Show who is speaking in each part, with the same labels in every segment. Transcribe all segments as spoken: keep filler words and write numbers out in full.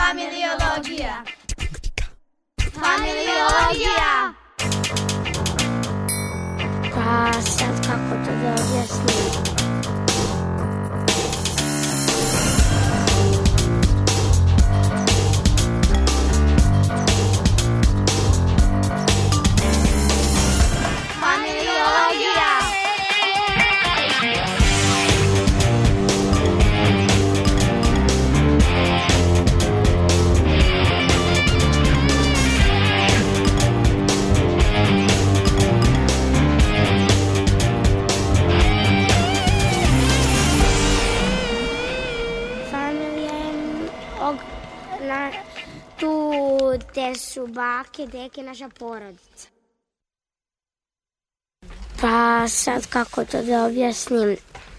Speaker 1: Familiologija. Familiologija.
Speaker 2: Pa sad kako to da objasnim? Tu gde su bake, deke, naša porodica. Pa sad kako to da objasnim?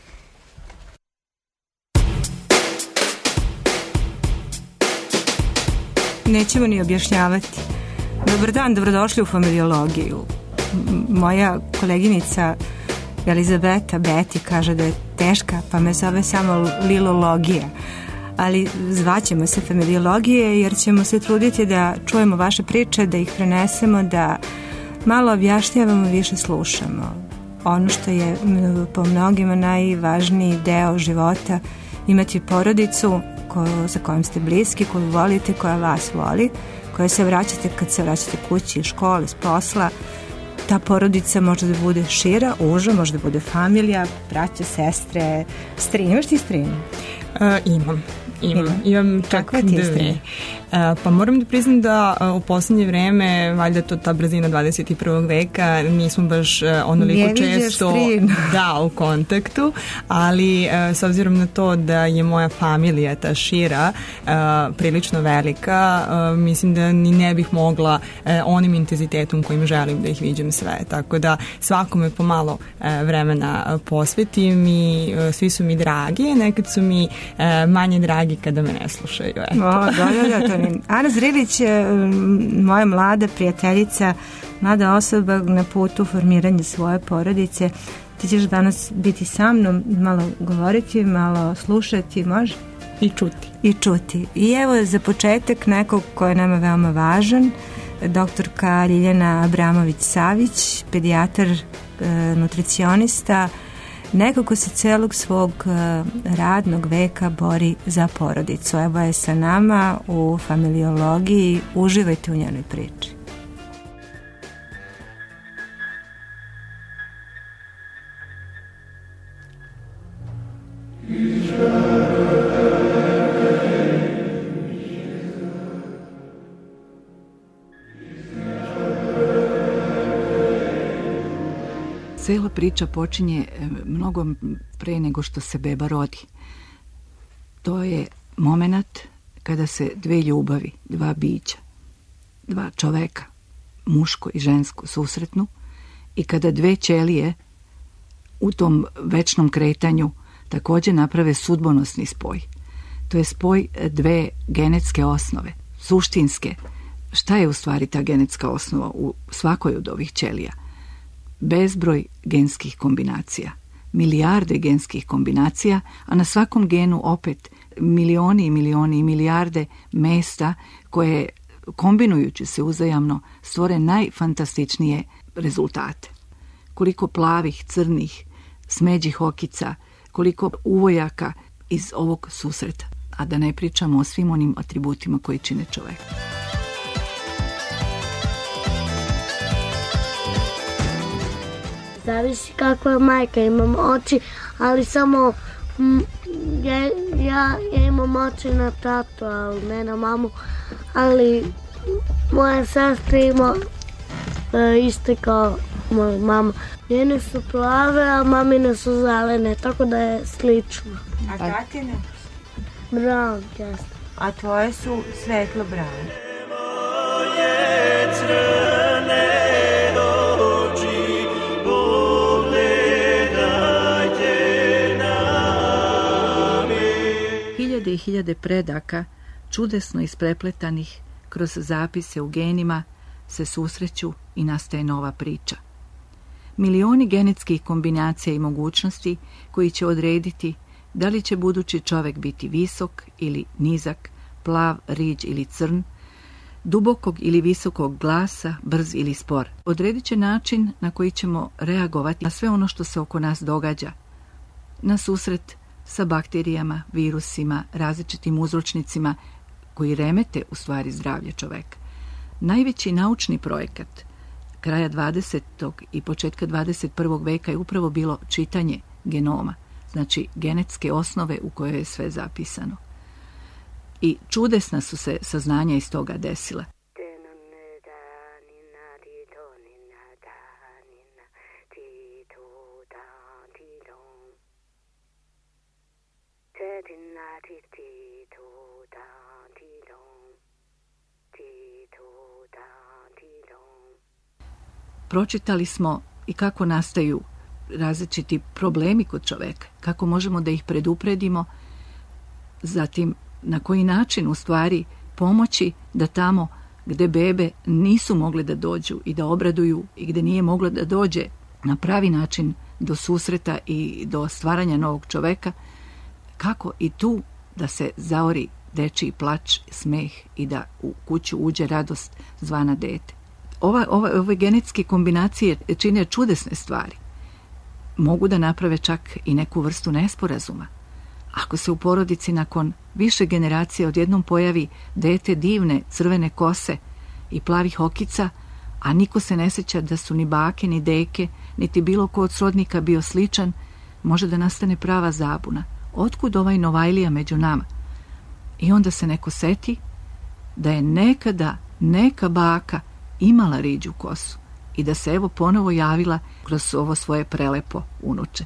Speaker 3: Nećemo ni objašnjavati. Dobar dan, dobrodošli u familiologiju. Moja koleginica Elizabeta Beti kaže da je teška, pa me zove samo lilologija. Ali zvaćemo se familiologije jer ćemo se truditi da čujemo vaše priče, da ih prenesemo, da malo objašnjavamo, više slušamo. Ono što je po mnogima najvažniji deo života, imati porodicu koju, za kojom ste bliski, koju volite, koja vas voli, koja se vraćate kad se vraćate kući, iz škole, s posla. Ta porodica može da bude šira, uža, može da bude familija, braća, sestre, strin. Imaš ti strin?
Speaker 4: Uh, imam. Imam, imam čak dve. Pa moram da priznam da u poslednje vreme, valjda to ta brzina dvadeset prvog veka, nismo baš onoliko često da, u kontaktu, ali s obzirom na to da je moja familija, ta šira, prilično velika, mislim da ni ne bih mogla onim intenzitetom kojim želim da ih viđem sve. Tako da svakome pomalo vremena posvetim i svi su mi dragi, nekad su mi manje dragi kada me ne slušaju. Eto.
Speaker 3: O, da, da, da, to nije. Ana Zrilić je moja mlada prijateljica, mlada osoba na putu formiranja svoje porodice. Ti ćeš danas biti sa mnom, malo govoriti, malo slušati, može?
Speaker 4: I čuti.
Speaker 3: I čuti. I evo za početak nekog ko je nama veoma važan, doktorka Ljiljana Abramović-Savić, pedijatar, nutricionista, neko ko se celog svog radnog veka bori za porodicu. Evo je sa nama u familiologiji. Uživajte u njenoj priči.
Speaker 5: Cela priča počinje mnogo pre nego što se beba rodi. To je moment kada se dve ljubavi, dva bića, dva čoveka, muško i žensko, susretnu i kada dve ćelije u tom večnom kretanju takođe naprave sudbonosni spoj. To je spoj dve genetske osnove, suštinske. Šta je u stvari ta genetska osnova u svakoj od ovih ćelija? Bezbroj genskih kombinacija, milijarde genskih kombinacija, a na svakom genu opet milioni i milioni i milijarde mesta koje kombinujući se uzajamno stvore najfantastičnije rezultate. Koliko plavih, crnih, smeđih okica, koliko uvojaka iz ovog susreta, a da ne pričamo o svim onim atributima koji čine čoveka.
Speaker 2: Zavisi kakva je majka, imam oči, ali samo m, ja, ja, ja imam oči na tatu, ali ne na mamu, ali moja sestra ima e, iste kao moja mama. Njene su plave, a mamine su zelene, tako da je slično.
Speaker 3: A tatine?
Speaker 2: Brown, jasno.
Speaker 3: A tvoje su svetlo brown.
Speaker 5: Hiljade i hiljade predaka, čudesno isprepletanih kroz zapise u genima, se susreću i nastaje nova priča. Milioni genetskih kombinacija i mogućnosti koji će odrediti da li će budući čovek biti visok ili nizak, plav, riđ ili crn, dubokog ili visokog glasa, brz ili spor. Odredit će način na koji ćemo reagovati na sve ono što se oko nas događa. Na susret sa bakterijama, virusima, različitim uzročnicima koji remete u stvari zdravlje čoveka. Najveći naučni projekat kraja dvadesetog i početka dvadeset prvog veka je upravo bilo čitanje genoma, znači genetske osnove u kojoj je sve zapisano. I čudesna su se saznanja iz toga desila. Pročitali smo i kako nastaju različiti problemi kod čoveka, kako možemo da ih predupredimo, zatim na koji način u stvari pomoći da tamo gde bebe nisu mogle da dođu i da obraduju i gde nije moglo da dođe na pravi način do susreta i do stvaranja novog čoveka, kako i tu da se zaori dečiji plač, smeh i da u kuću uđe radost zvana dete. Ova, ova, ove genetske kombinacije čine čudesne stvari. Mogu da naprave čak i neku vrstu nesporazuma. Ako se u porodici nakon više generacije odjednom pojavi dete divne crvene kose i plavih okica, a niko se ne sjeća da su ni bake, ni deke, niti bilo ko od srodnika bio sličan, može da nastane prava zabuna. Otkud ovaj Novajlija među nama? I onda se neko seti da je nekada neka baka imala riđu kosu i da se evo ponovo javila kroz ovo svoje prelepo unuče.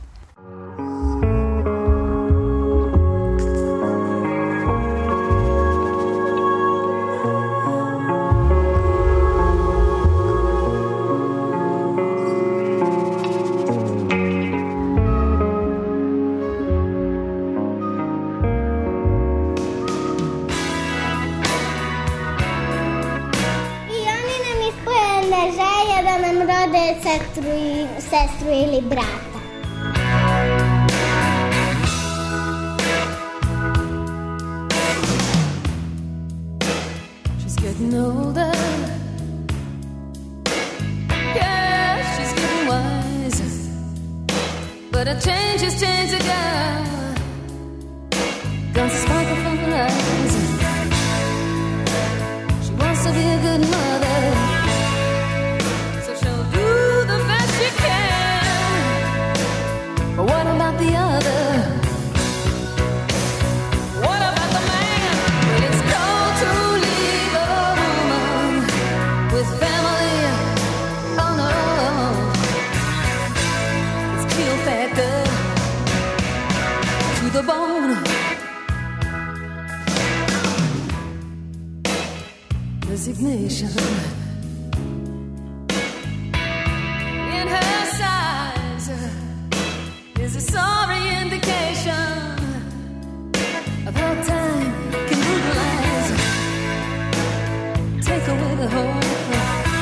Speaker 1: Sestru, i, sestru ili brata. She's getting older. Yeah, she's getting wiser. But a change has changed the girl. Guns a sparkle from her eyes. She wants to be a good mother. But what about the other? What about the man? Well, it's cold to leave a woman with family on her own. It's kill factor to the bone. Resignation in her size is a sorry indication of how time can brutalize, take away the hope,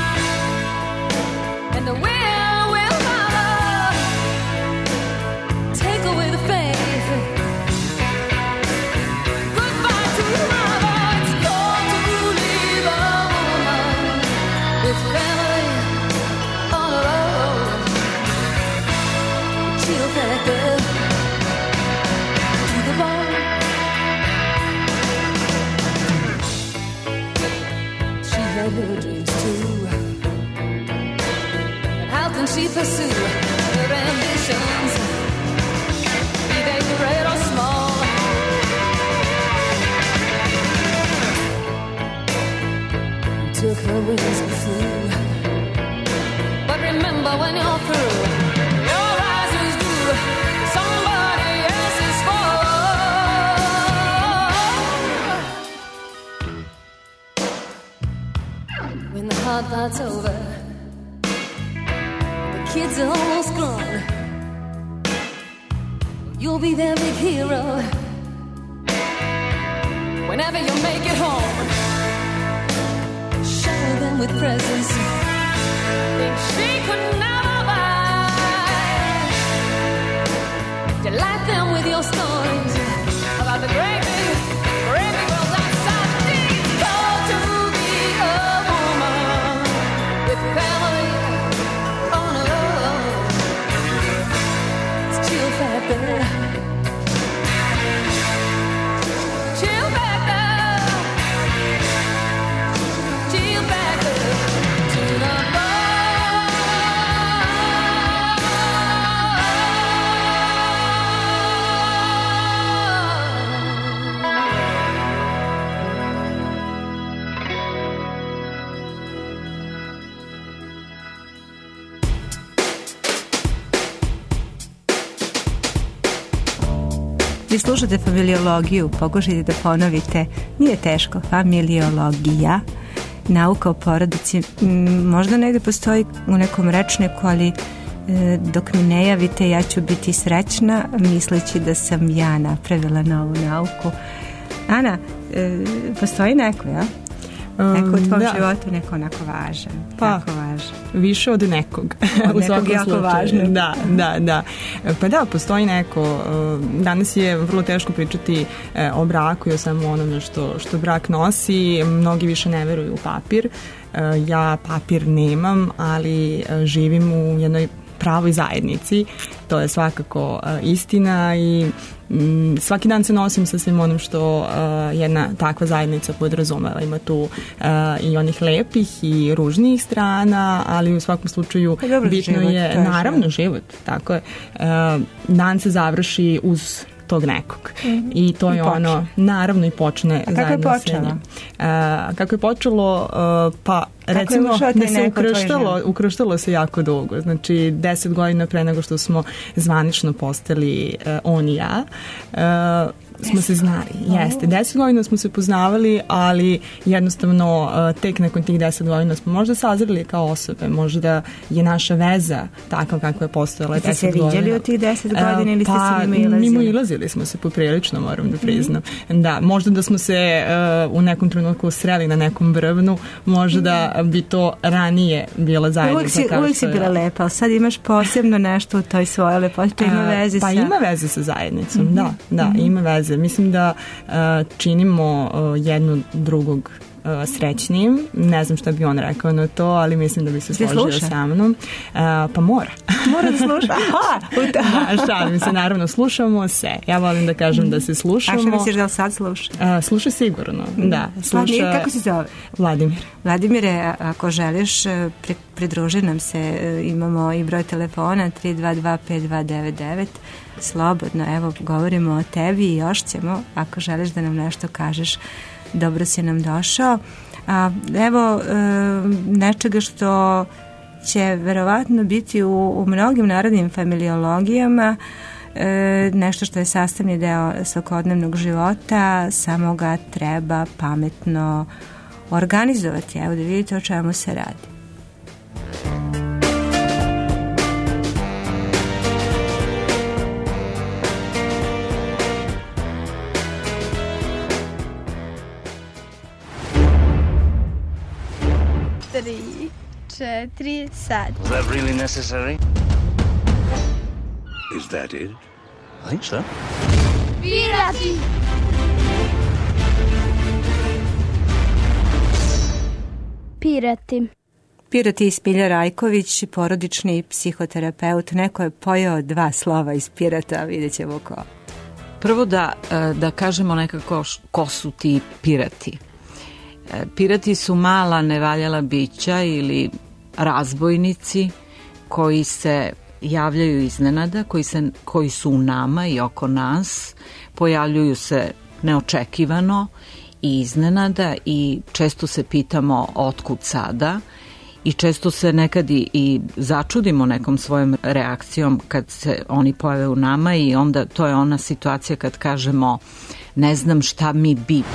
Speaker 1: and the will will follow, take away the faith. Goodbye to love, it's cold to leave a woman with family on her own. Chill factor to the bone. She had her dreams too, and how can she pursue her ambitions, be they great or small? Took her wings and flew, but remember when you're through, your eyes is due somebody else's fall. When the hard part's over, the kids are almost grown, you'll be their big hero whenever you make it home. Shower them with presents things she could never buy. Delight them with your stories about the great big, great big world outside
Speaker 3: Vi slušate familiologiju, pokušajte da ponovite. Nije teško, familiologija, nauka o porodici. Možda negde postoji u nekom rečniku, ali dok mi ne javite, ja ću biti srećna, misleći da sam ja napravila novu nauku. Ana, postoji neko, ja? Neko u tvom da. životu, neko onako važan.
Speaker 4: Pa,
Speaker 3: jako važan.
Speaker 4: Više od nekog.
Speaker 3: Od nekog jako slučaju. važnog.
Speaker 4: Da, da, da. Pa da, postoji neko. Danas je vrlo teško pričati o braku i o svemu onome što, što brak nosi. Mnogi više ne veruju u papir. Ja papir nemam, ali živim u jednoj pravoj zajednici. To je svakako istina i svaki dan se nosim sa svim onim što uh, jedna takva zajednica podrazumeva. Ima tu uh, i onih lepih i ružnijih strana, ali u svakom slučaju bitno
Speaker 3: život,
Speaker 4: je, naravno život, tako je. Uh, dan se završi uz tog nekog. Mm-hmm. I to I je počne. ono, naravno i počne
Speaker 3: A
Speaker 4: zajedno
Speaker 3: kako je počelo?
Speaker 4: Uh, kako je počelo, uh, pa kako recimo da se ukrštalo, ukrštalo se jako dugo. Znači, deset godina pre nego što smo zvanično postali uh, on i ja. Uh, smo se znali, jeste. Deset godina smo se poznavali, ali jednostavno uh, tek nakon tih deset godina smo možda sazreli kao osobe, možda je naša veza takva kakva je postojala deset godina.
Speaker 3: Ste se viđali od tih deset godina ili
Speaker 4: pa,
Speaker 3: ste se mimo ilazili?
Speaker 4: Mimo ilazili smo se poprilično, moram da priznam. Mm-hmm. Da, možda da smo se uh, u nekom trenutku sreli na nekom brvnu, možda mm-hmm. bi to ranije bila zajednica.
Speaker 3: Uvijek si, uvijek si bila lepa, ali sad imaš posebno nešto u toj svojoj lepoti, to ima veze
Speaker 4: pa
Speaker 3: sa...
Speaker 4: Pa ima veze sa zajednicom, mm-hmm. da, da, mm-hmm. ima veze. Mislim da uh, činimo uh, jedno drugog uh, srećnijim. Ne znam šta bi on rekao na to, ali mislim da bi se složio sa mnom. Uh, pa mora.
Speaker 3: Mora da sluša.
Speaker 4: Da, šalim se, naravno, slušamo se. Ja volim da kažem da se slušamo.
Speaker 3: A što misliš da li sad sluša?
Speaker 4: Uh, sluša sigurno, mm. da. Sluša...
Speaker 3: Kako se zove?
Speaker 4: Vladimir.
Speaker 3: Vladimire, ako želiš, pridruži nam se, imamo i broj telefona tri dva dva pet dva devet devet. Slobodno, evo, govorimo o tebi i još ćemo, ako želiš da nam nešto kažeš, dobro si nam došao. A, evo, e, nečega što će verovatno biti u, u mnogim narodnim familiologijama, e, nešto što je sastavni deo svakodnevnog života, samo ga treba pametno organizovati. Evo da vidite o čemu se radi.
Speaker 6: Tri, četiri, sad.
Speaker 7: Is that really necessary?
Speaker 8: Is that it?
Speaker 7: I think so.
Speaker 6: Pirati! Pirati.
Speaker 3: Pirati iz Smilja Rajković, porodični psihoterapeut. Neko je pojao dva slova iz Pirata, vidjet ćemo ko.
Speaker 5: Prvo da, da kažemo nekako ko su ti pirati. Pirati su mala nevaljala bića ili razbojnici koji se javljaju iznenada, koji, se, koji su u nama i oko nas, pojavljuju se neočekivano i iznenada i često se pitamo otkud sada i često se nekad i, i začudimo nekom svojom reakcijom kad se oni pojave u nama i onda to je ona situacija kad kažemo ne znam šta mi bi.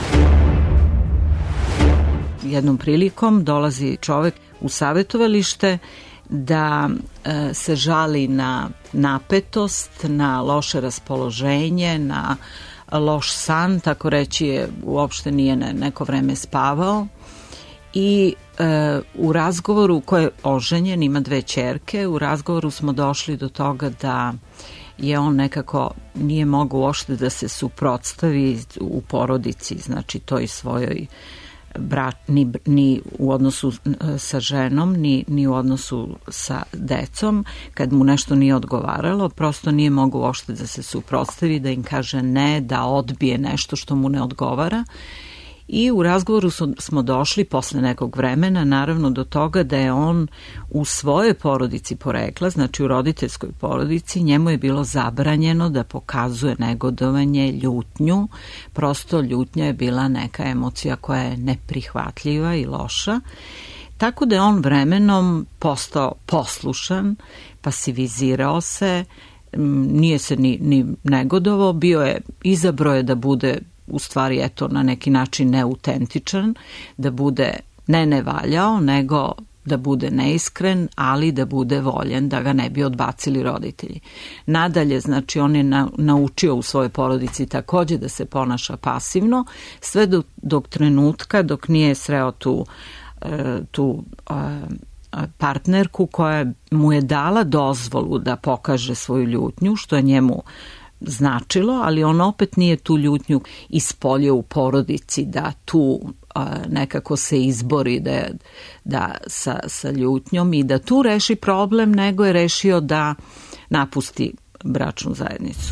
Speaker 5: Jednom prilikom dolazi čovek u savjetovalište da e, se žali na napetost, na loše raspoloženje, na loš san, tako reći je, uopšte nije ne, neko vreme spavao i e, u razgovoru, ko je oženjen, ima dve ćerke, u razgovoru smo došli do toga da je on nekako nije mogao uopšte da se suprotstavi u porodici, znači toj svojoj brat, ni, ni u odnosu sa ženom, ni, ni u odnosu sa decom, kad mu nešto nije odgovaralo, prosto nije mogao uopšte da se suprotstavi, da im kaže ne, da odbije nešto što mu ne odgovara. I u razgovoru smo došli posle nekog vremena naravno do toga da je on u svojoj porodici porekla, znači u roditeljskoj porodici, njemu je bilo zabranjeno da pokazuje negodovanje, ljutnju, prosto ljutnja je bila neka emocija koja je neprihvatljiva i loša, tako da je on vremenom postao poslušan, pasivizirao se,
Speaker 8: nije se ni, ni negodovao, bio je, izabro je da bude u stvari eto na neki način neautentičan, da bude ne nevaljao, nego da bude neiskren, ali da bude voljen, da ga ne bi odbacili roditelji. Nadalje, znači, on je na, naučio u svojoj porodici takođe da se ponaša pasivno, sve do, dok trenutka, dok nije sreo tu, tu partnerku koja mu je dala dozvolu da pokaže svoju ljutnju, što je njemu značilo, ali on opet nije tu ljutnju ispoljio u porodici, da tu nekako se izbori da, da sa, sa ljutnjom i da tu reši problem, nego je rešio da napusti bračnu zajednicu.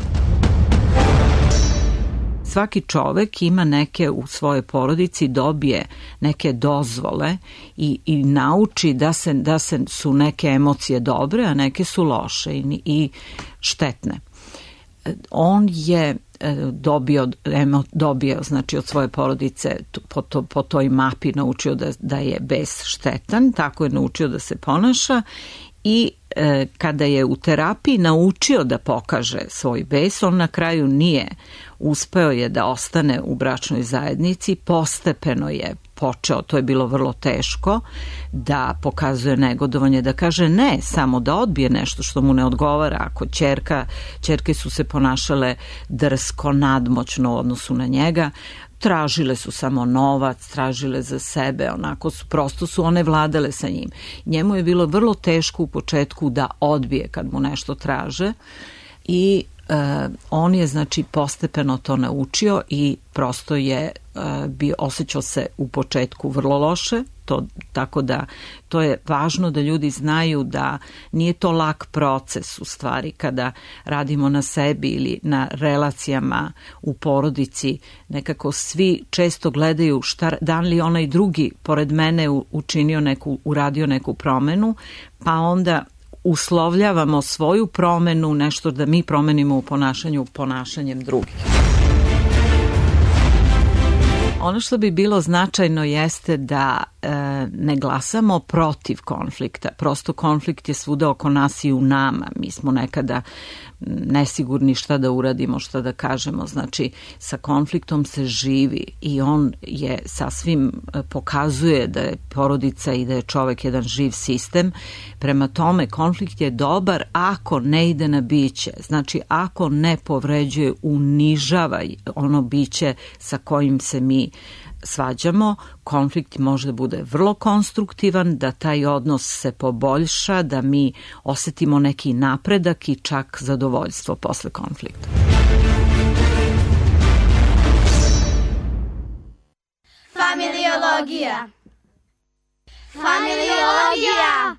Speaker 8: Svaki čovek ima neke u svojoj porodici, dobije neke dozvole i, i nauči da se, da se su neke emocije dobre, a neke su loše i, i štetne. On je dobio, dobio znači od svoje porodice po, to, po toj mapi naučio da, da je bes štetan, tako je naučio da se ponaša i e, kada je u terapiji naučio da pokaže svoj bes, on na kraju nije uspeo je da ostane u bračnoj zajednici, postepeno je počeo, to je bilo vrlo teško, da pokazuje negodovanje, da kaže ne, samo da odbije nešto što mu ne odgovara. Ako ćerka, ćerke su se ponašale drsko, nadmoćno u odnosu na njega, tražile su samo novac, tražile za sebe, onako su, prosto su one vladale sa njim. Njemu je bilo vrlo teško u početku da odbije kad mu nešto traže i Uh, on je znači postepeno to naučio i prosto je uh, bio, osjećao se u početku vrlo loše, to, tako da to je važno da ljudi znaju da nije to lak proces u stvari kada radimo na sebi ili na relacijama u porodici, nekako svi često gledaju šta, da li onaj drugi pored mene učinio neku, uradio neku promenu, pa onda uslovljavamo svoju promenu, nešto da mi promenimo u ponašanju ponašanjem drugih. Ono što bi bilo značajno jeste da e, ne glasamo protiv konflikta. Prosto konflikt je svuda oko nas i u nama. Mi smo nekada nesigurni šta da uradimo, šta da kažemo. Znači, sa konfliktom se živi i on je sasvim pokazuje da je porodica i da je čovek jedan živ sistem. Prema tome, konflikt je dobar ako ne ide na biće. Znači, ako ne povređuje, unižava ono biće sa kojim se mi svađamo, konflikt može da bude vrlo konstruktivan, da taj odnos se poboljša, da mi osetimo neki napredak i čak zadovoljstvo posle konflikta.
Speaker 6: Familiologija. Familiologija.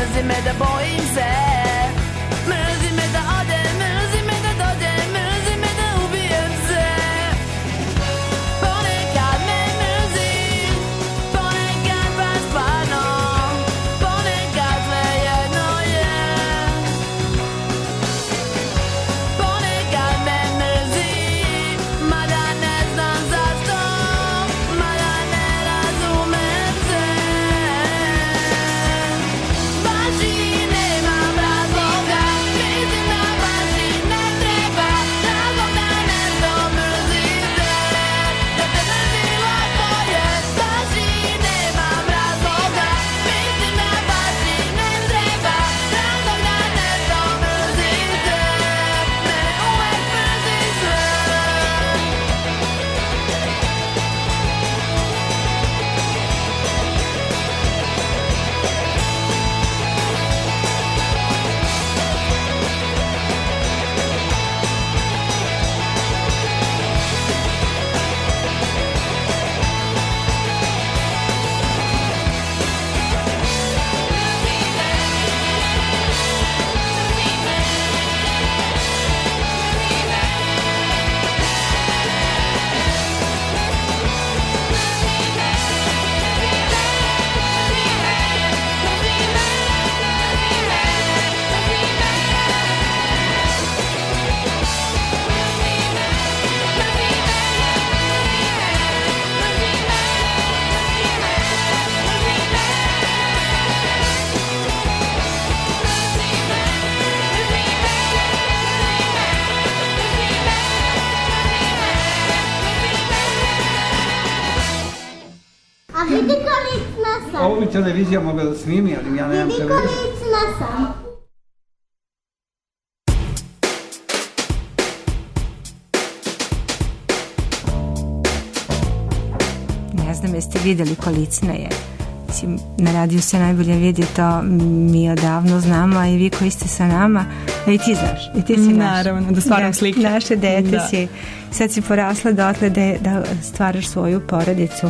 Speaker 9: mrzi me da bojim se, mrzi me da odem, mrzi me da dođem, mrzi me da ubijem se. Ponekad me mrzi, ponekad baš stvarno, ponekad sve jedno je. Ponekad me mrzi, mada ne znam zašto, mada ne razumem se. Baš i nemam razloga, mislim da baš i ne treba razlog da nešto mrzite, da te mrzim lako je. Baš i nemam razloga, mislim da baš i ne treba razlog da nešto mrzite, mene uvek mrzi sve.
Speaker 10: A vidi kolicna sam.
Speaker 11: Ovo bi televizija mogla da snimi, ali ja nemam
Speaker 10: Vidi
Speaker 11: televiziju.
Speaker 10: kolicna sam.
Speaker 3: Ne znam, jeste vidjeli kolicna je. Mislim, na radiju se najbolje vidi, to mi odavno znamo, a i vi koji ste sa nama, a i ti znaš, i ti si naš.
Speaker 4: Naravno, da stvaram slike.
Speaker 3: Naše dete
Speaker 4: Da.
Speaker 3: si, sad si porasla dotle da, da stvaraš svoju porodicu.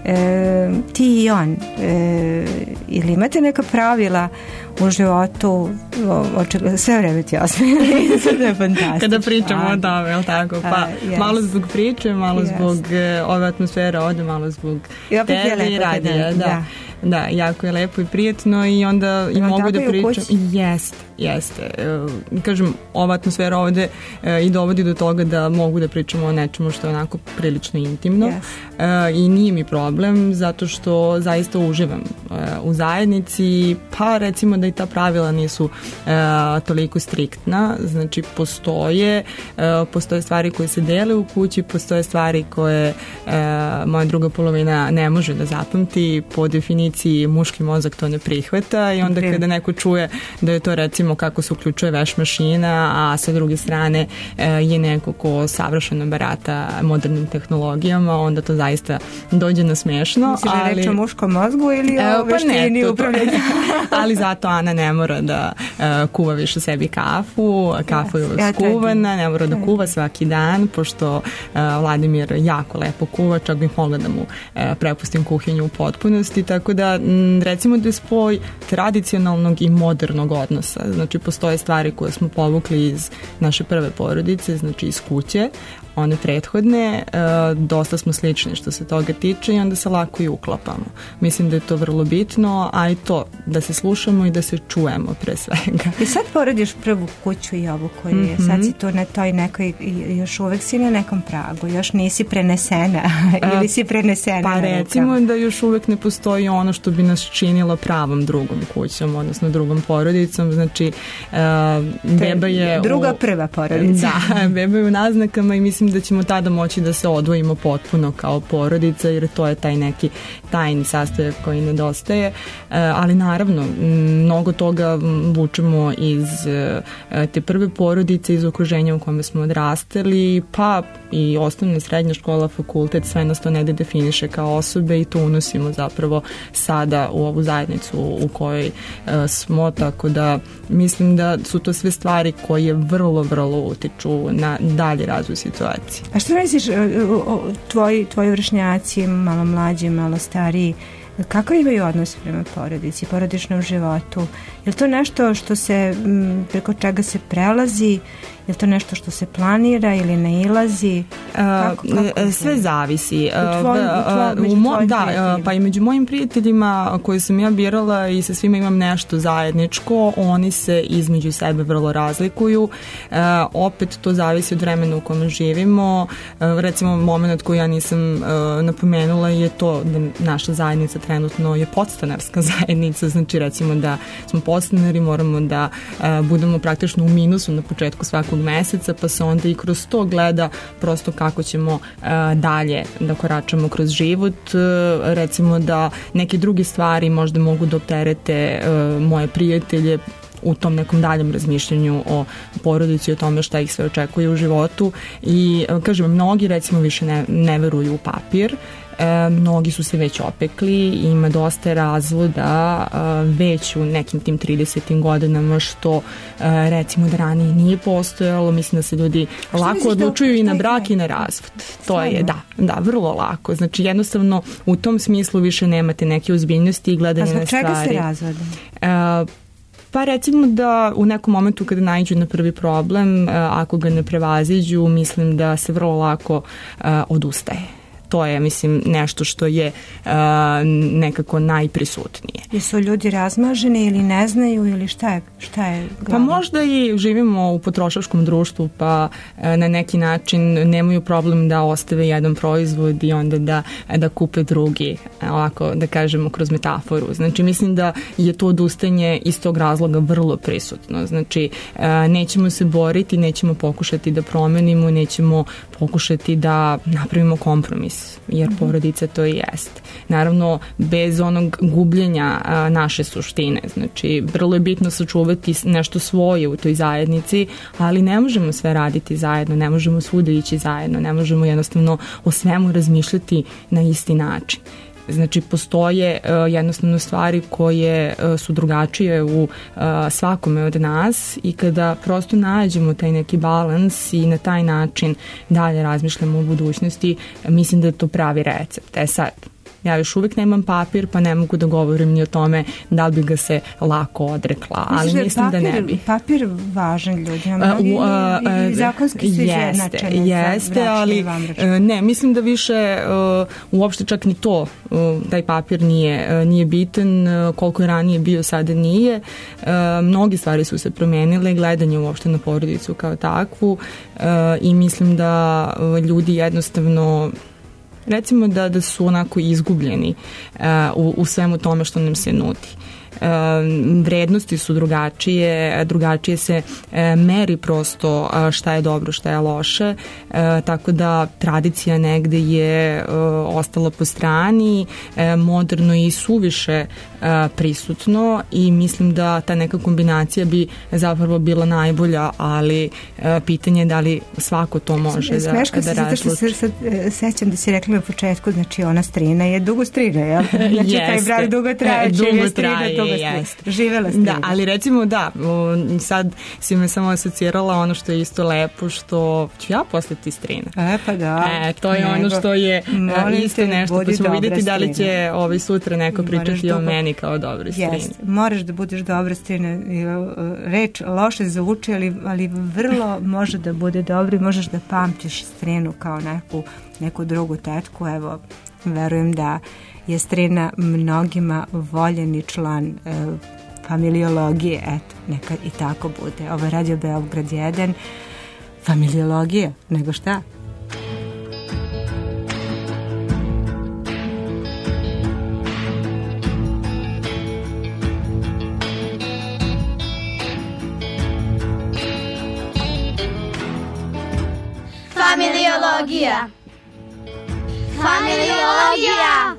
Speaker 3: E, ti i on, e, ili imate neka pravila u životu, o, očigledno, sve vreme ti osmijem, to je fantastično.
Speaker 4: Kada pričamo o tome, je li tako? Pa
Speaker 3: A, yes.
Speaker 4: malo zbog priče, malo
Speaker 3: Yes.
Speaker 4: zbog e, ove atmosfere ovde, malo zbog
Speaker 3: I opet je
Speaker 4: tebe i
Speaker 3: lepo kad
Speaker 4: radija.
Speaker 3: je,
Speaker 4: Da.
Speaker 3: da.
Speaker 4: Da, jako je lepo i prijetno i onda i
Speaker 3: Ima
Speaker 4: mogu
Speaker 3: tako
Speaker 4: da
Speaker 3: i u
Speaker 4: pričam.
Speaker 3: kući?
Speaker 4: Jeste, jeste. E, kažem, ova atmosfera ovde e, i dovodi do toga da mogu da pričamo o nečemu što je onako prilično intimno.
Speaker 3: Yes.
Speaker 4: E, i nije mi problem zato što zaista uživam e, u zajednici, pa recimo da i ta pravila nisu e, toliko striktna, znači postoje e, postoje stvari koje se dele u kući, postoje stvari koje e, moja druga polovina ne može da zapamti, po definiciji muški mozak to ne prihvata i onda kada neko čuje da je to recimo kako se uključuje veš mašina, a sa druge strane e, je neko ko savršeno barata modernim tehnologijama, onda to zaista dođe na smešno.
Speaker 3: Misliš da je reč o muškom mozgu ili
Speaker 4: E,
Speaker 3: o veštini
Speaker 4: to-
Speaker 3: upravljanja?
Speaker 4: ali zato Ana ne mora da e, kuva više sebi kafu, kafa je uvek
Speaker 3: Ja to
Speaker 4: skuvana, ne mora da kuva svaki dan, pošto e, Vladimir jako lepo kuva, čak bih mogla da mu e, prepustim kuhinju u potpunosti, tako da m, recimo da je spoj tradicionalnog i modernog odnosa, znači postoje stvari koje smo povukli iz naše prve porodice, znači iz kuće, one prethodne, e, dosta smo slični što se toga tiče i onda se lako i uklapamo. Mislim da je to vrlo bitno, a i to da se slušamo i da se čujemo pre svega.
Speaker 3: I sad porediš prvu kuću i ovu koju je, sad si tu na toj nekoj, i još uvek si na nekom pragu, još nisi prenesena ili si prenesena.
Speaker 4: Pa
Speaker 3: na
Speaker 4: recimo
Speaker 3: rukama.
Speaker 4: da još uvek ne postoji ono što bi nas činilo pravom drugom kućom, odnosno drugom porodicom, znači uh, beba je...
Speaker 3: druga
Speaker 4: u,
Speaker 3: prva porodica.
Speaker 4: Da, beba je u naznakama i mislim da ćemo tada moći da se odvojimo potpuno kao porodica, jer to je taj neki tajni sastojak koji nedostaje, uh, ali naravno mnogo toga vučemo iz uh, te prve porodice, iz okruženja u kome smo odrastali, pa i osnovna, srednja škola, fakultet, sve nas to negde definiše kao osobe i to unosimo zapravo sada u ovu zajednicu u kojoj uh, smo, tako da mislim da su to sve stvari koje vrlo, vrlo utiču na dalji razvoj situacije.
Speaker 3: A što misliš, tvoji, tvoji vršnjaci, malo mlađi, malo stariji, Kakav imaju odnos prema porodici, porodičnom životu? Je li to nešto što se, preko čega se prelazi? Je li to nešto što se planira ili ne ilazi? Kako, kako
Speaker 4: sve zavisi.
Speaker 3: U tvoj, u tvoj, među tvojim
Speaker 4: da,
Speaker 3: prijateljima?
Speaker 4: Pa i među mojim prijateljima koje sam ja birala i sa svima imam nešto zajedničko, oni se između sebe vrlo razlikuju. E, opet to zavisi od vremena u kojem živimo. E, recimo moment koji ja nisam e, napomenula je to da naša zajednica trenutno je podstanarska zajednica, znači recimo da smo podstanari, moramo da e, budemo praktično u minusu na početku svakog meseca, pa se onda i kroz to gleda prosto kako ćemo uh, dalje da koračamo kroz život. Uh, recimo da neke druge stvari možda mogu da opterete uh, moje prijatelje u tom nekom daljem razmišljanju o porodici, o tome šta ih sve očekuje u životu i kažem, mnogi recimo više ne, ne veruju u papir. E, mnogi su se već opekli, ima dosta razvoda e, već u nekim tim tridesetim godinama, što e, recimo da ranije nije postojalo. Mislim da se ljudi šta lako odlučuju da, i na brak i na razvod. To je, da, da, vrlo lako. Znači jednostavno u tom smislu više nemate neke ozbiljnosti i gledanje na stvari.
Speaker 3: A zbog čega se razvode?
Speaker 4: E, Pa recimo da u nekom momentu kada naiđu na prvi problem, ako ga ne prevaziđu, mislim da se vrlo lako uh, odustaje. To je, mislim, nešto što je uh, nekako najprisutnije.
Speaker 3: Jesu ljudi razmaženi ili ne znaju ili šta je, šta je glavno?
Speaker 4: Pa možda i živimo u potrošačkom društvu, pa uh, na neki način nemaju problem da ostave jedan proizvod i onda da, da kupe drugi, ovako da kažemo kroz metaforu. Znači mislim da je to odustanje iz tog razloga vrlo prisutno. Znači uh, nećemo se boriti, nećemo pokušati da promenimo, nećemo pokušati da napravimo kompromis, jer porodica to i jest. Naravno, bez onog gubljenja a, naše suštine. Znači, vrlo je bitno sačuvati nešto svoje u toj zajednici, ali ne možemo sve raditi zajedno, ne možemo svuda ići zajedno, ne možemo jednostavno o svemu razmišljati na isti način. Znači, postoje uh, jednostavno stvari koje uh, su drugačije u uh, svakome od nas i kada prosto nađemo taj neki balans i na taj način dalje razmišljamo o budućnosti, mislim da je to pravi recept. E sad, ja još uvijek nemam papir, pa ne mogu da govorim ni o tome da li bi ga se lako odrekla, ali mislim, mislim papir, da ne bi.
Speaker 3: Papir važan ljudima, mnogi uh, uh, i zakonski su izjednačeni.
Speaker 4: Jeste, ali ne, mislim da više uh, uopšte čak ni to, uh, taj papir nije, uh, nije bitan, uh, koliko je ranije bio, sada nije. Uh, mnogi stvari su se promenile, gledanje uopšte na porodicu kao takvu uh, i mislim da uh, ljudi jednostavno recimo da, da su onako izgubljeni uh, u, u svemu tome što nam se nudi. Uh, vrednosti su drugačije, drugačije se uh, meri prosto uh, šta je dobro, šta je loše, uh, tako da tradicija negde je uh, ostala po strani, uh, moderno i suviše uh, prisutno i mislim da ta neka kombinacija bi zapravo bila najbolja, ali uh, pitanje je da li svako to može da,
Speaker 3: Smeška
Speaker 4: da
Speaker 3: razluči. Smeška se zato što se sećam da si rekla na početku, znači ona strina je dugo strina, jel? Znači taj brak dugo traje, dugo traje, živela strina.
Speaker 4: Da, ali recimo da, sad si me samo asocirala ono što je isto lepo, što ću ja postati strina.
Speaker 3: E pa da.
Speaker 4: E, to je nego, ono što je isto nešto, pa ćemo vidjeti da li će ovaj sutra neko pričati o meni kao dobroj strini.
Speaker 3: Yes, moraš da budeš dobra strina. Reč loše zvuči, ali, ali vrlo može da bude dobro i možeš da pamtiš strinu kao neku, neku drugu tetku. Evo, verujem da je strina mnogima voljeni član e, familiologije. Eto, neka i tako bude. Ovo je Radio Beograd jedan. Familiologija, nego šta?
Speaker 6: Familiologija. Familiologija.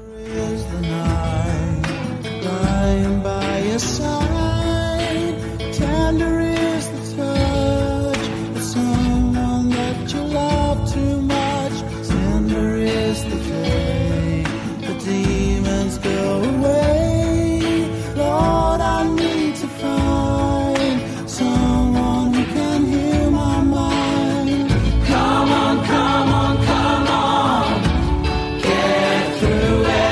Speaker 12: Lying by your side, tender is the touch of someone that you love too much. Tender is the day the demons go away. Lord, I need to find someone who can heal my mind. Come on, come on, come on, get through it.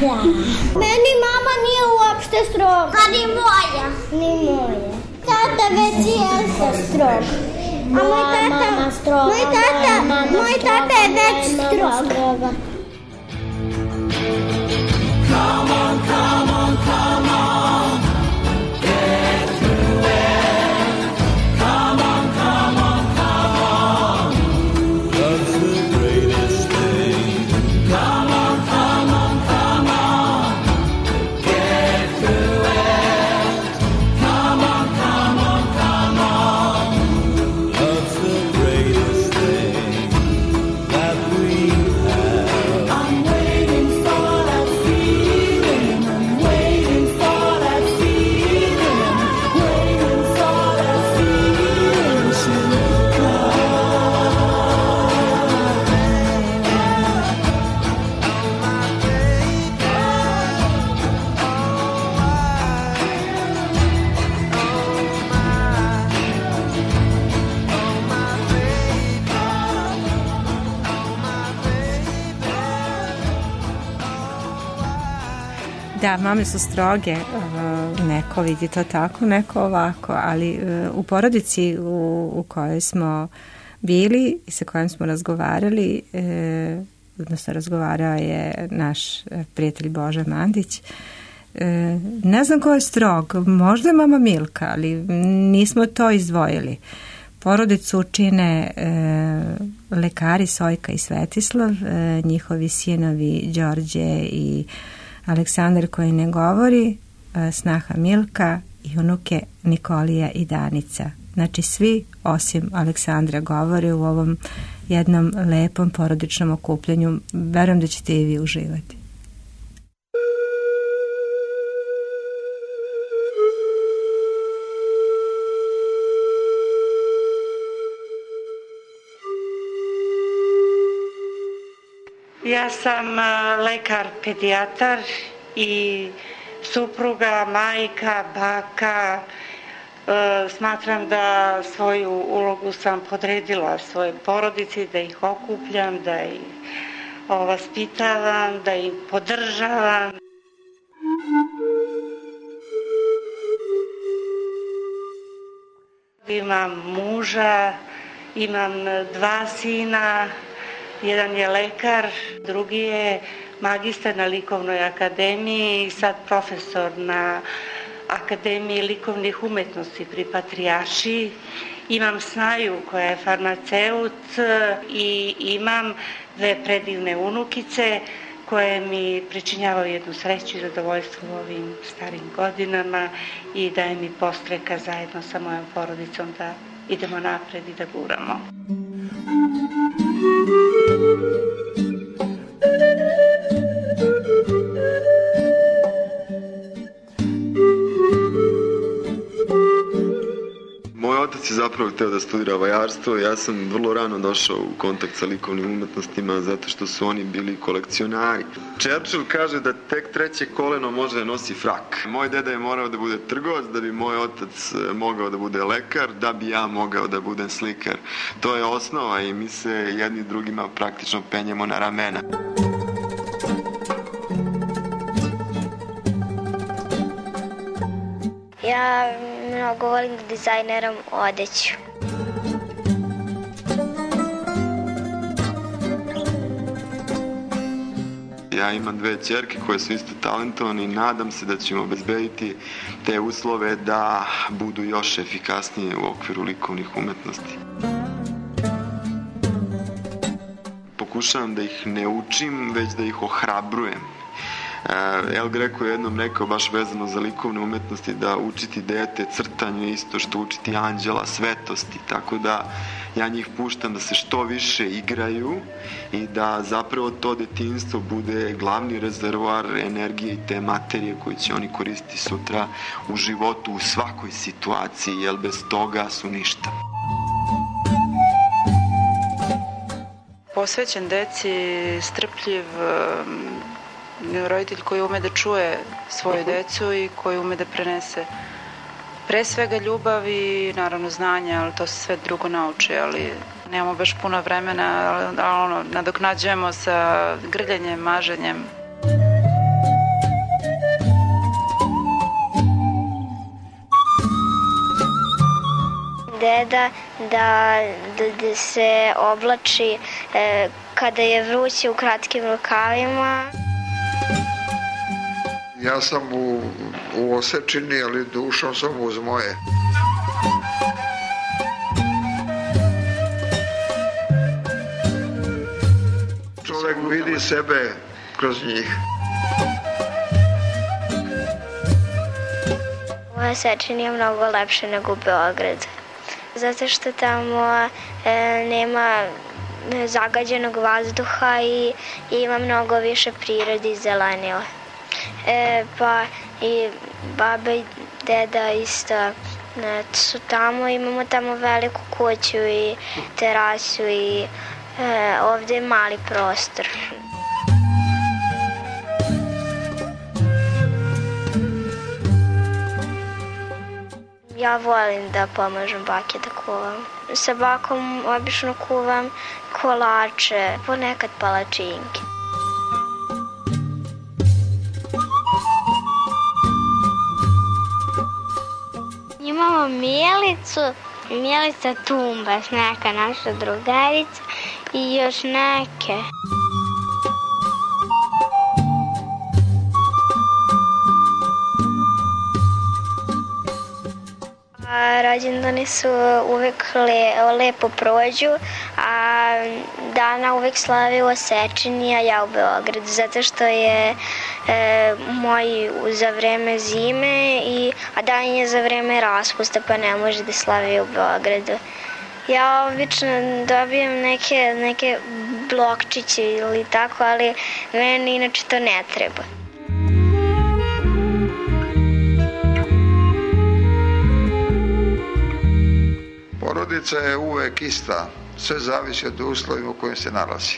Speaker 10: Da. Meni mama nije uopšte stroga. A ni moja. Ni moja. Tata već jeste strog. A moj tata, stroga, moj tata, moj, moj tata je već strog.
Speaker 12: Come on, come on, come on. Get through it. Come on, come on, come on. Love's the greatest thing. Come on, come on, come on. Get through it. Come on, come on, come on. Love's the greatest thing that we have. I'm waiting for that feeling. I'm waiting for that feeling. Waiting for that feeling to
Speaker 3: Da, mame su stroge, neko vidi to tako, neko ovako, ali u porodici u, u kojoj smo bili i sa kojom smo razgovarali, eh, odnosno razgovarao je naš prijatelj Boža Mandić, eh, ne znam ko je strog, možda je mama Milka, ali nismo to izdvojili. Porodicu čine eh, lekari Sojka i Svetislav, eh, njihovi sinovi Đorđe i Aleksandar koji ne govori, snaha Milka i unuke Nikolija i Danica. Znači svi osim Aleksandra govore u ovom jednom lepom porodičnom okupljanju. Verujem da ćete i vi uživati.
Speaker 13: Ja sam lekar pedijatar i supruga, majka, baka. Smatram da svoju ulogu sam podredila svojoj porodici, da ih okupljam, da ih vaspitavam, da ih podržavam. Imam muža, imam dva sina. Jedan je lekar, drugi je magistar na Likovnoj akademiji i sad profesor na Akademiji likovnih umetnosti pri Patrijaršiji. Imam snaju koja je farmaceut i imam dve predivne unukice koje mi pričinjavaju jednu sreću i zadovoljstvo u ovim starim godinama i daje mi postreka zajedno sa mojom porodicom da idemo napred i da guramo.
Speaker 14: Moj otac je zapravo hteo da studira vajarstvo. Ja sam vrlo rano došao u kontakt sa likovnim umetnostima zato što su oni bili kolekcionari. Churchill kaže da tek treće koleno može da nosi frak. Moj deda je morao da bude trgovac, da bi moj otac mogao da bude lekar, da bi ja mogao da budem slikar. To je osnova i mi se jedni drugima praktično penjemo na ramena.
Speaker 10: Ja mnogo volim da dizajneram odeću.
Speaker 14: Ja imam dve ćerke koje su isto talentovane i nadam se da ćemo obezbediti te uslove da budu još efikasnije u okviru likovnih umetnosti. Pokušavam da ih ne učim, već da ih ohrabrujem. El Greco je jednom rekao baš vezano za likovne umetnosti da učiti dete crtanju isto što učiti anđela svetosti, tako da ja njih puštam da se što više igraju i da zapravo to detinjstvo bude glavni rezervoar energije i te materije koju će oni koristiti sutra u životu u svakoj situaciji, jer bez toga su ništa.
Speaker 15: Posvećen deci, strpljiv, roditelj koji ume da čuje svoju decu i koji ume da prenese pre svega ljubav i naravno znanje, ali to se sve drugo nauči, ali nemamo baš puno vremena, ali ono, nadoknađujemo sa grljanjem, maženjem.
Speaker 10: deda da, da, da se oblači e, kada je vruće u kratkim rukavima.
Speaker 16: Ja sam u, u Osečini, ali dušom sam uz moje. Čovjek vidi sebe kroz njih.
Speaker 10: U Osečini je mnogo lepše nego u Beogradu. Zato što tamo e, nema zagađenog vazduha i, i ima mnogo više prirode i zelenila. E, pa i baba i deda isto e, su tamo, imamo tamo veliku kuću i terasu i e, ovde je mali prostor. Ja volim da pomažem bake da kuvam. Sa bakom obično kuvam kolače, ponekad palačinke. Imamo Mijelicu, Mijelica Tumbas, neka naša drugarica i još neke. Rođendani su uvek le, lepo prođu, a dana uvek slavi u Osečini, a ja u Beogradu, zato što je e, moj za vreme zime, i, a dan je za vreme raspusta, pa ne može da slavi u Beogradu. Ja obično dobijem neke, neke blokčiće ili tako, ali meni inače to ne treba.
Speaker 16: Porodica je uvek ista, sve zavisi od uslovima u kojim se nalazi.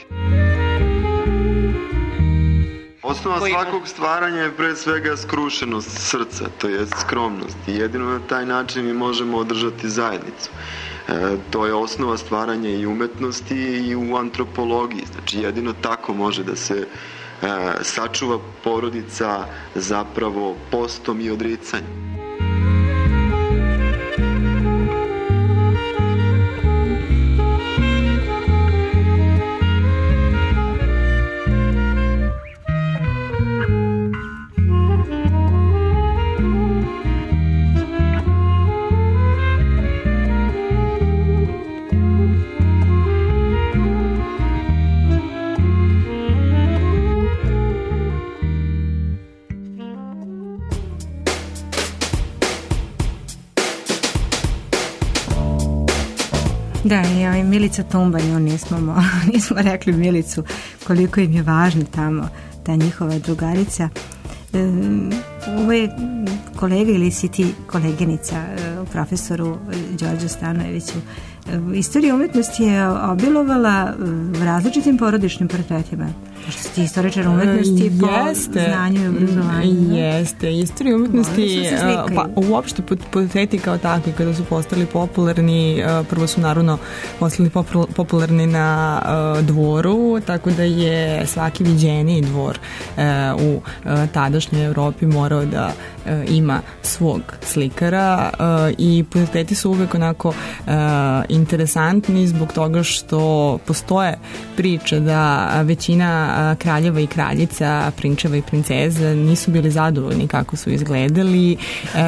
Speaker 14: Osnova svakog stvaranja je pre svega skrušenost srca, to je skromnost, i jedino na taj način mi možemo održati zajednicu. E, to je osnova stvaranja i umetnosti i u antropologiji, znači jedino tako može da se e, sačuva porodica zapravo postom i odricanjem.
Speaker 3: Da, i ovaj Milica Tumba, nju nismo, nismo rekli Milicu koliko im je važna tamo ta njihova drugarica. E, ovo je kolega ili si ti koleginica profesoru Đorđu Stanojeviću. Istorija umetnosti je obilovala različitim porodičnim portretima. Pošto si ti istoričar umetnosti po jeste, znanju i obrazovanju.
Speaker 4: Jeste, istorija umetnosti, pa uopšte portreti kao takvi kada su postali popularni, prvo su naravno postali popularni na dvoru, tako da je svaki viđeniji dvor u tadašnjoj Evropi morao da ima svog slikara, i portreti su uvek onako interesantni zbog toga što postoje priče da većina kraljeva i kraljica, prinčeva i princeza nisu bili zadovoljni kako su izgledali,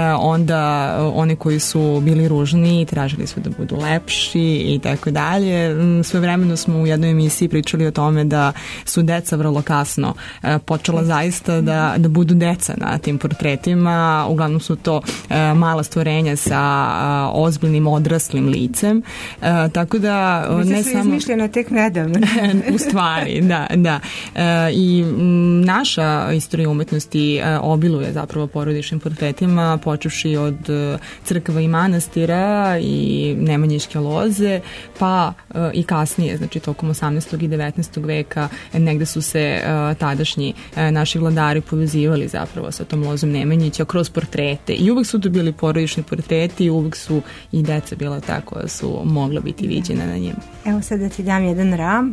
Speaker 4: onda one koji su bili ružni tražili su da budu lepši i tako dalje. Svojevremeno smo u jednoj emisiji pričali o tome da su deca vrlo kasno počela zaista da, da budu deca na tim portretima. Uglavnom su to mala stvorenja sa ozbiljnim odraslim licem. Tako da
Speaker 3: Možda
Speaker 4: ne
Speaker 3: su
Speaker 4: samo...
Speaker 3: izmišljeno tek nedavno.
Speaker 4: U stvari, da, da. E, I m, naša istorija umetnosti e, obiluje zapravo porodičnim portretima, počevši od e, crkva i manastira i Nemanjiške loze, pa e, i kasnije, znači tokom osamnaestog i devetnaestog veka, e, negde su se e, tadašnji e, naši vladari povezivali zapravo sa tom lozom Nemanjića kroz portrete. I uvek su to bili porodični portreti i uvek su i deca bila ta koja su mogla biti viđena na njima.
Speaker 3: Evo sad da ti dam jedan ram.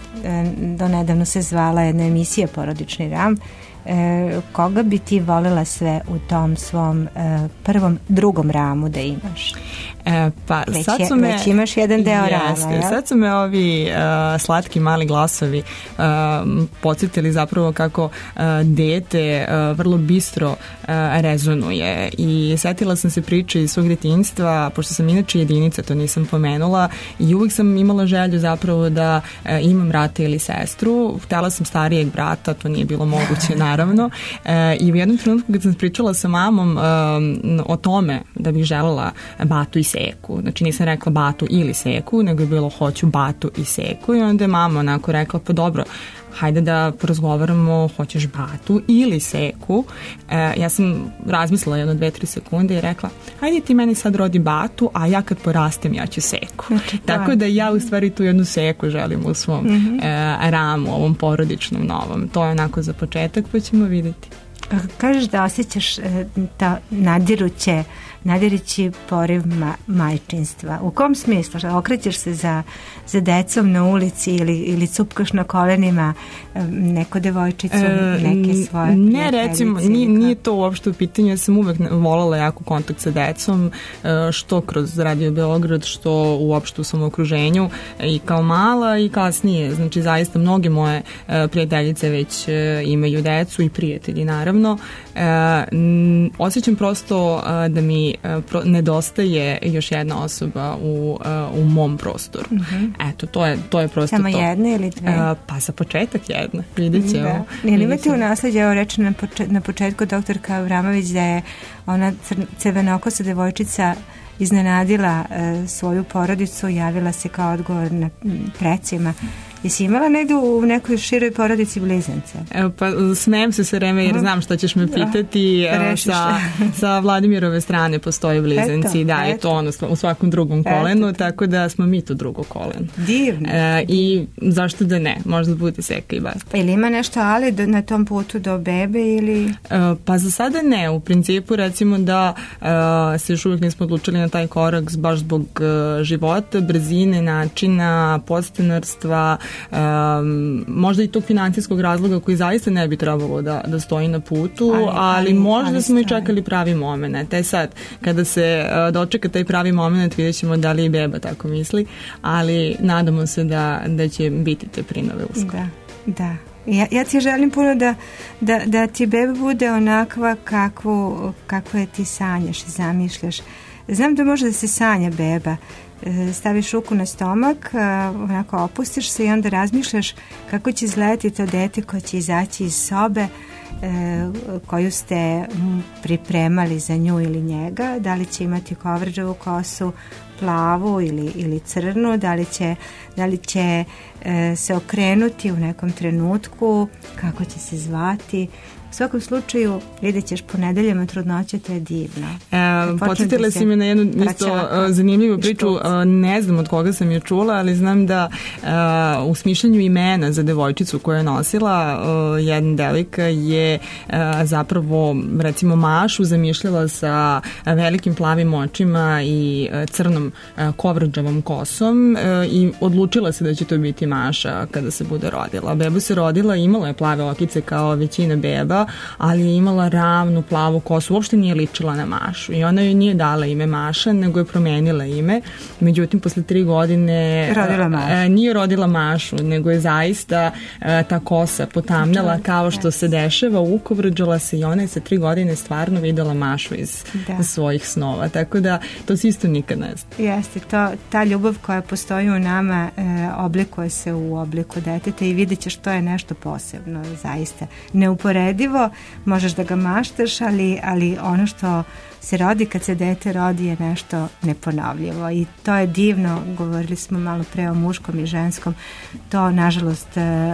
Speaker 3: Do nedavno se zvala jedna emisija Porodični ram. E, koga bi ti voljela sve u tom svom e, prvom, drugom ramu da imaš?
Speaker 4: E, pa,
Speaker 3: već,
Speaker 4: sad su
Speaker 3: je,
Speaker 4: me,
Speaker 3: već imaš jedan deo
Speaker 4: jeste,
Speaker 3: rama, ja?
Speaker 4: Sad su me ovi uh, slatki mali glasovi uh, podsjetili zapravo kako uh, dete uh, vrlo bistro uh, rezonuje i setila sam se priče iz svog detinjstva, pošto sam inače jedinica, to nisam pomenula, i uvijek sam imala želju zapravo da uh, imam brata ili sestru. Htela sam starijeg brata, to nije bilo moguće naravno, uh, i u jednom trenutku kad sam pričala sa mamom um, o tome da bih želela batu i seku, znači nisam rekla batu ili seku, nego je bilo hoću batu i seku, i onda je mama onako rekla, pa dobro, hajde da porazgovaramo, hoćeš batu ili seku. E, ja sam razmislila jedno dve, tri sekunde i rekla, hajde ti meni sad rodi batu, a ja kad porastem ja ću seku. Znači, tako da ja u stvari tu jednu seku želim u svom mm-hmm. e, ramu, ovom porodičnom novom. To je onako za početak, pa ćemo vidjeti.
Speaker 3: Kažeš da osjećaš e, ta nadiruće nadirući poriv ma, majčinstva. U kom smislu? Okrećeš se za, za decom na ulici ili, ili cupkaš na kolenima neku devojčicu, e, neke svoje
Speaker 4: ne, recimo, nije, nije to uopšte u pitanju. Ja sam uvek voljela jako kontakt sa decom, što kroz Radio Beograd, što uopšte u svom okruženju, i kao mala i kasnije. Znači, zaista mnoge moje prijateljice već imaju decu i prijatelji, naravno. Osjećam prosto da mi nedostaje još jedna osoba u, u mom prostoru. Mm-hmm. Eto, to je, to je prosto
Speaker 3: Samo
Speaker 4: to.
Speaker 3: Samo jedna ili dve?
Speaker 4: Uh, pa za početak jedna. Vidjet ćemo.
Speaker 3: Da. Ili imate u nasledđe, evo reče na, počet, na početku doktorka Avramović da je ona crvenokosa devojčica iznenadila uh, svoju porodicu, javila se kao odgovor na precima. Jesi imala negdje u nekoj široj porodici blizance?
Speaker 4: Evo, pa smijem se sve vreme jer znam što ćeš me pitati. Da, sa, sa Vladimirove strane postoje blizanci. Eto, da, eto. Je to ono u svakom drugom kolenu, eto. Tako da smo mi to drugo koleno.
Speaker 3: Divno.
Speaker 4: E, I zašto da ne? Možda bude seka i basta.
Speaker 3: Ili ima nešto ali do, na tom putu do bebe ili?
Speaker 4: E, pa za sada ne. U principu recimo da e, se još uvijek nismo odlučili na taj korak baš zbog e, života, brzine, načina, podstanarstva, Um, možda i tog financijskog razloga koji zaista ne bi trebalo da, da stoji na putu, ali, ali, ali možda ali smo i čekali pravi moment. E sad, kada se uh, dočeka taj pravi moment, vidjet ćemo da li i beba tako misli, ali nadamo se da, da će biti te prinove uskoro.
Speaker 3: Da, da. Ja, ja ti želim puno da, da, da ti beba bude onakva kakvu, kakvu je ti sanjaš i zamišljaš. Znam da može da se sanja beba. Staviš ruku na stomak, onako opustiš se i onda razmišljaš kako će izgledati to dete koje će izaći iz sobe koju ste pripremali za nju ili njega, da li će imati kovrđavu kosu, plavu ili, ili crnu, da li će, da li će se okrenuti u nekom trenutku, kako će se zvati. U svakom slučaju vidjet ćeš po nedeljama trudnoće, to je divno.
Speaker 4: E, podsjetila si me na jednu isto uh, zanimljivu priču, uh, ne znam od koga sam je čula, ali znam da uh, u smišljanju imena za devojčicu koju je nosila, uh, jedna devojka je uh, zapravo recimo Mašu zamišljala sa velikim plavim očima i uh, crnom uh, kovrđavom kosom uh, i odlučila se da će to biti Maša kada se bude rodila. Beba se rodila, imala je plave okice kao većina beba, ali je imala ravnu plavu kosu, uopšte nije ličila na Mašu i ona joj nije dala ime Maša, nego je promenila ime. Međutim, posle tri godine
Speaker 3: rodila Mašu.
Speaker 4: A, nije rodila Mašu, nego je zaista a, ta kosa potamnela kao što se dešava, ukovrđala se i ona je sa tri godine stvarno videla Mašu iz da. svojih snova, tako da to se isto nikad ne zna.
Speaker 3: Jeste, to, ta ljubav koja postoji u nama e, oblikuje se u obliku deteta i vidjet ćeš, to je nešto posebno, zaista neuporedivo. Možeš da ga maštaš, ali, ali ono što se rodi kad se dete rodi je nešto neponovljivo i to je divno. Govorili smo malo pre o muškom i ženskom, to nažalost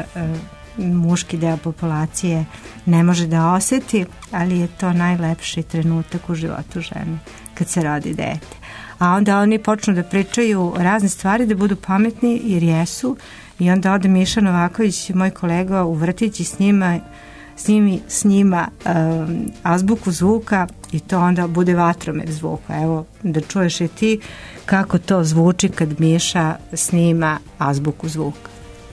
Speaker 3: muški deo populacije ne može da osjeti, ali je to najlepši trenutak u životu žene kad se rodi dete. A onda oni počnu da pričaju razne stvari, da budu pametni jer jesu, i onda ode Miša Novaković, moj kolega, u vrtić i s njima s, njimi, s njima um, azbuku zvuka i to onda bude vatromet zvuka. Evo, da čuješ i ti kako to zvuči kad Miša snima azbuku zvuka.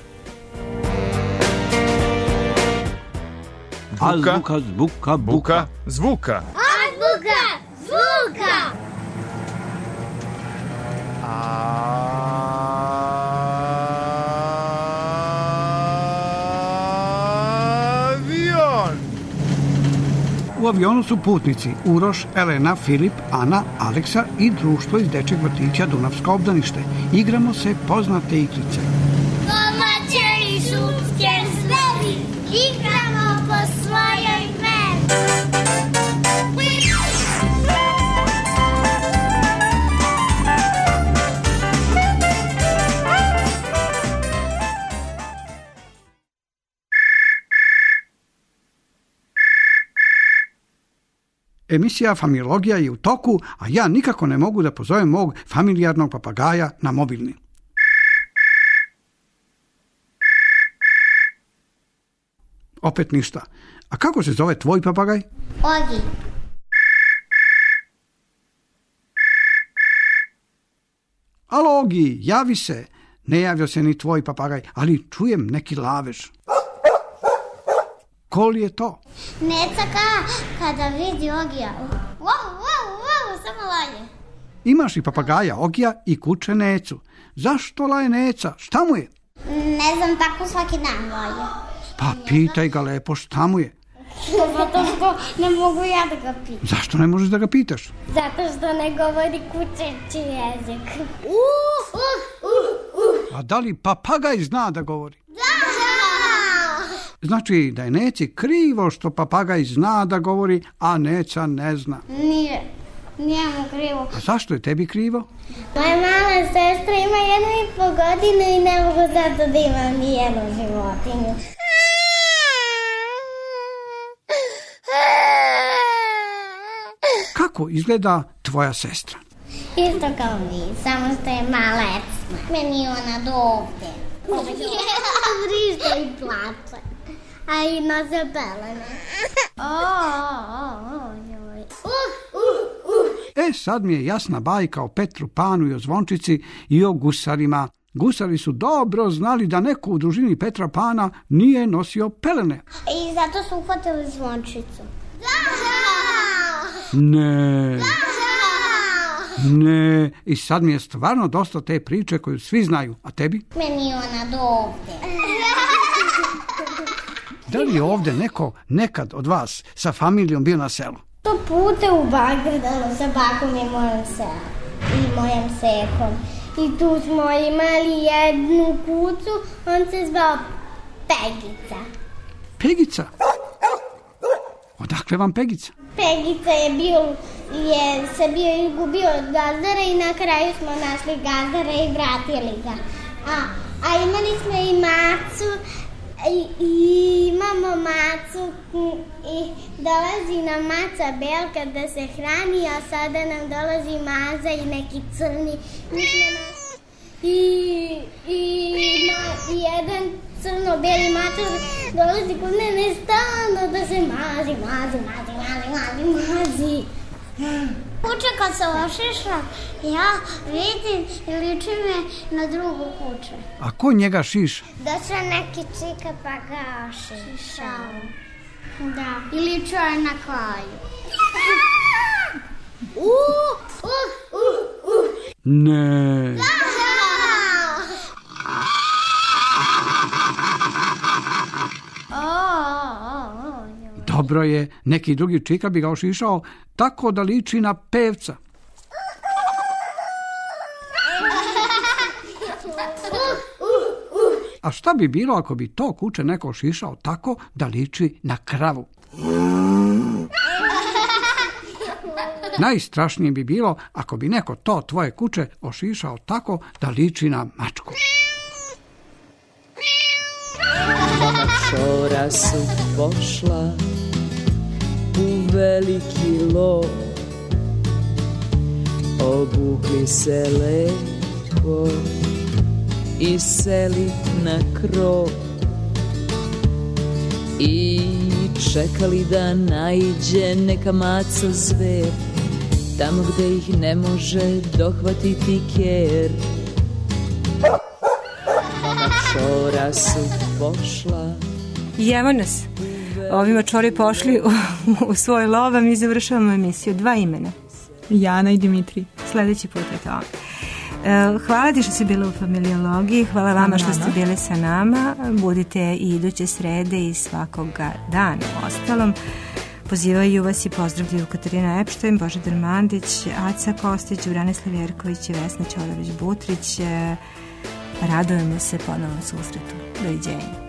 Speaker 17: Azbuka, zbuka, buka, zvuka.
Speaker 10: Azbuka, zvuka.
Speaker 18: U avionu su putnici Uroš, Elena, Filip, Ana, Aleksa i društvo iz dečeg vrtića Dunavsko obdanište. Igramo se poznate igrice.
Speaker 10: Domaće i šumske zveri, igramo po svojoj meri.
Speaker 18: Emisija Familiologija je u toku, a ja nikako ne mogu da pozovem mog familijarnog papagaja na mobilni. Opet ništa. A kako se zove tvoj papagaj?
Speaker 10: Ogi.
Speaker 18: Alo, Ogi, javi se. Ne javio se ni tvoj papagaj, ali čujem neki lavež. Ko li je to?
Speaker 10: Neca ka, kada vidi Ogija. Wow, wow, wow, samo laje.
Speaker 18: Imaš i papagaja Ogija i kuće Necu. Zašto laje Neca? Šta mu je?
Speaker 10: Ne znam, tako svaki dan laje.
Speaker 18: Pa pitaj ga lepo šta mu je.
Speaker 10: Zato što ne mogu ja da ga pitam.
Speaker 18: Zašto ne možeš da ga pitaš?
Speaker 10: Zato što ne govori kućeći jezik. Uh, uh, uh, uh.
Speaker 18: A da li papagaj zna da govori?
Speaker 10: Da!
Speaker 18: Znači da je Neci krivo što papagaj zna da govori, a Neca ne zna.
Speaker 10: Nije. Nije mu krivo.
Speaker 18: A zašto je tebi krivo?
Speaker 10: Moja mala sestra ima jednu i pol godinu i ne mogu zato da imam ni jednu životinju.
Speaker 18: Kako izgleda tvoja sestra?
Speaker 10: Isto kao mi, samo što je malec. Meni je ona do ovde. Vrišta i plače. A i nose pelene.
Speaker 18: E, sad mi je jasna bajka o Petru Panu i o Zvončici i o gusarima. Gusari su dobro znali da neko u družini Petra Pana nije nosio pelene.
Speaker 10: I zato su uhvatili Zvončicu.
Speaker 18: Ne. Ne. I sad mi je stvarno dosta te priče koju svi znaju. A tebi?
Speaker 10: Meni je ona do ovde.
Speaker 18: Da li je ovde neko nekad od vas sa familijom bio na selu?
Speaker 10: To pute u Bagdanu sa bakom i mojom selu. I mojom sekom. I tu smo imali jednu kucu, on se zvao Pegica.
Speaker 18: Pegica? Odakle vam Pegica?
Speaker 10: Pegica je bio, je se bio izgubio od gazdara i na kraju smo našli gazdara i vratili ga. A, a imali smo i macu, i, i imamo macu i dolazi nam maca Belka da se hrani, a sada nam dolazi maza i neki crni. I, i, i jedan crno-beli mačar dolazi kod mene stalno da se mazi, mazi, mazi, mazi, mazi, mazi. Kuća kad se ošiša, ja vidim i liči me na drugu kuću.
Speaker 18: A ko njega šiša?
Speaker 10: Došao neki čika pa ga ošišao. Da, i ličio je na kraju. Uh, uh, uh, uh.
Speaker 18: Ne.
Speaker 10: Da!
Speaker 18: Dobro je, neki drugi čika bi ga ošišao tako da liči na pevca. A šta bi bilo ako bi to kuće neko ošišao tako da liči na kravu? Najstrašnije bi bilo ako bi neko to tvoje kuće ošišao tako da liči na mačku.
Speaker 19: Šora su pošla u veliki lov, obukli se lepo i seli na krov i čekali da naiđe neka maca zver, tamo gde ih ne može dohvatiti ker. Čora su pošla.
Speaker 3: I evo nas, ovima čori pošli u, u svoj lov, a mi završavamo emisiju. Dva imena.
Speaker 4: Jana i Dimitri.
Speaker 3: Sledeći put je to. Hvala ti što si bila u familiologiji, hvala vama što ste bili sa nama. Budite i iduće srede i svakoga dana u ostalom. Pozivaju vas i pozdravljaju Katarina Epštajn, Božidar Mandić, Aca Kostić, Branislav Jerković i Vesna Ćorović-Butrić. Radujemo se ponovnom susretu. Doviđenja.